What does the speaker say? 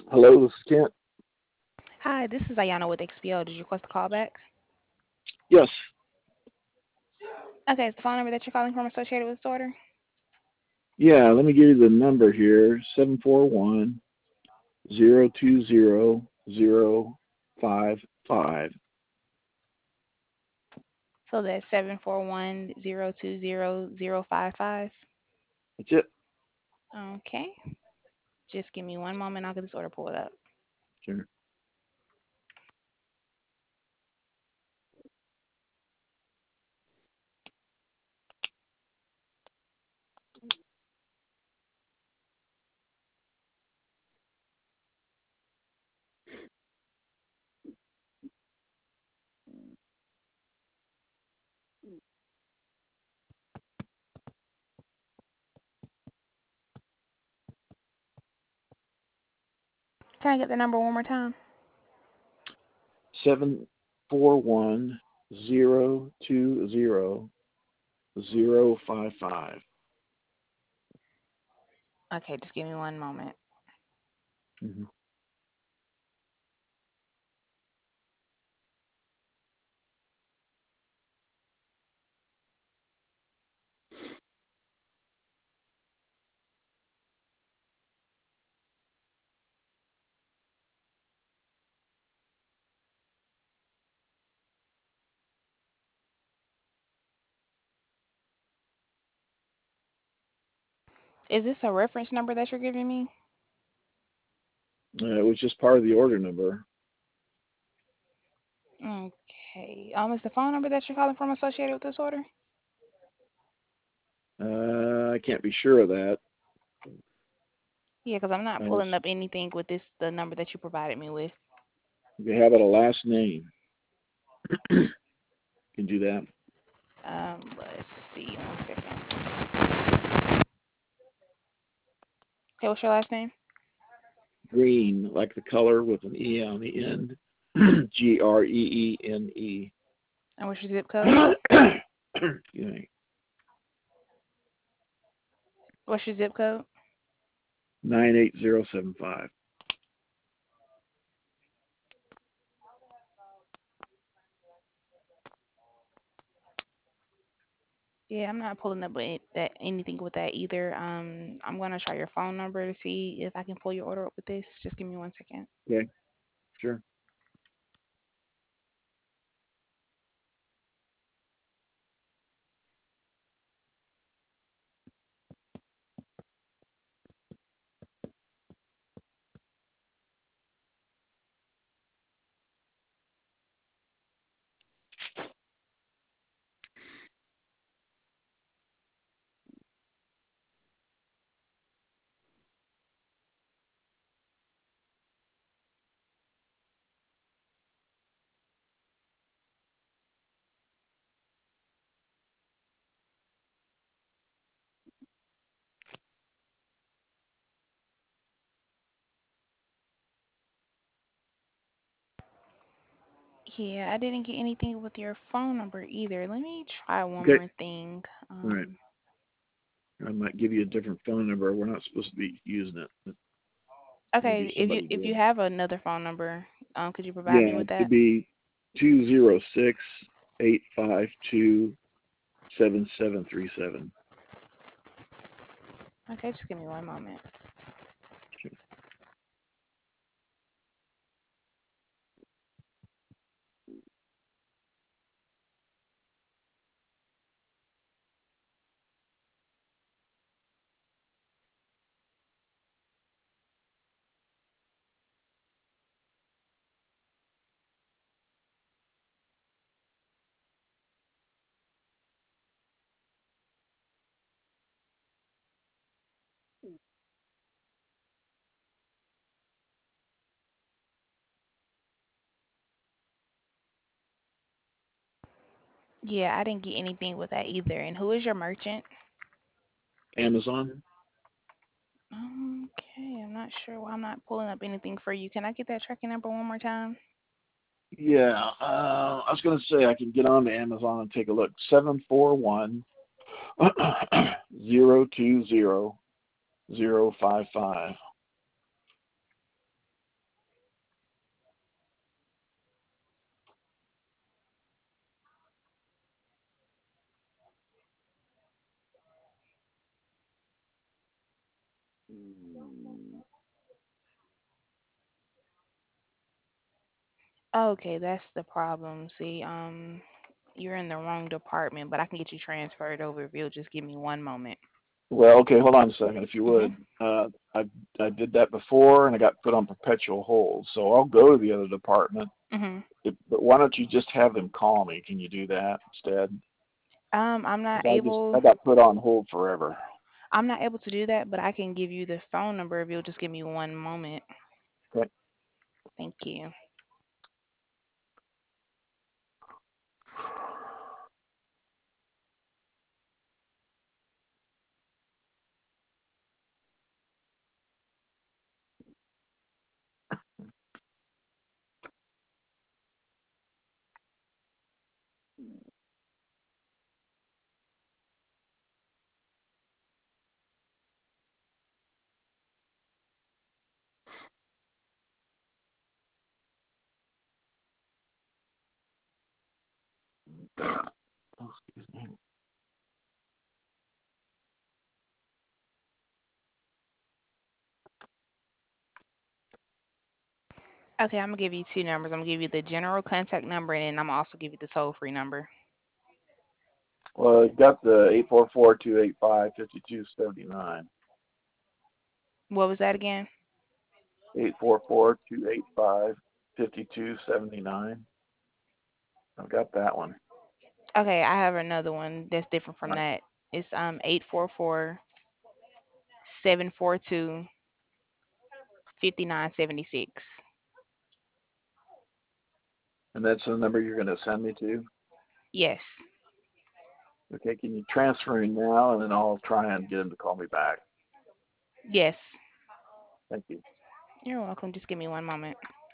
Hello, this is Kent. Hi, this is Ayana with XPO. Did you request a call back? Yes. Okay, is the phone number that you're calling from associated with this order? Yeah, let me give you the number here, 741-020-055. So that's 741-020-055. That's it. Okay, just give me one moment. I'll get this order pulled up. Sure. Can I get the number one more time? 741-020-055. Okay, just give me one moment. Mm-hmm. Is this a reference number that you're giving me? It was just part of the order number. Okay. Is the phone number that you're calling from associated with this order? I can't be sure of that. Yeah, because I'm not I was, pulling up anything with the number that you provided me with. if you have it a last name, you can do that. Let's see. One second. Okay, what's your last name? Green, like the color with an E on the end. Greene. And what's your zip code? Excuse me. What's your zip code? 98075. Yeah, I'm not pulling up with that anything with that either. I'm gonna try your phone number to see if I can pull your order up with this. Just give me one second. Okay, sure. Yeah, I didn't get anything with your phone number either. Let me try one Okay, more thing. all right. I might give you a different phone number. We're not supposed to be using it, but maybe Okay, if you somebody if you did. have another phone number, could you provide me Yeah, with it that? should be 206-852-7737. Okay, just give me one moment. Yeah, I didn't get anything with that either. And who is your merchant? Amazon? Okay, I'm not sure why I'm not pulling up anything for you. Can I get that tracking number one more time? Yeah, I was going to say I can get on to Amazon and take a look. 741 020 055. Okay, that's the problem. See, you're in the wrong department, but I can get you transferred over if you'll just give me one moment. Well, okay, hold on a second, if you Mhm. would. I did that before, and I got put on perpetual hold. So I'll go to the other department. Mhm. But why don't you just have them call me? Can you do that instead? I'm not Because I able. got put on hold forever. I'm not able to do that, but I can give you the phone number if you'll just give me one moment. Okay. Thank you. Oh, excuse me. Okay, I'm gonna give you two numbers. I'm gonna give you the general contact number, and then I'm gonna also give you the toll free number. Well, I got the 844-285-5279. What was that again? 844-285-5279. I've got that one. Okay, I have another one that's different All from right. that. It's 844-742-5976. And that's the number you're going to send me to? Yes. Okay, can you transfer me now, and then I'll try and get him to call me back. Yes. Thank you. You're welcome. Just give me one moment.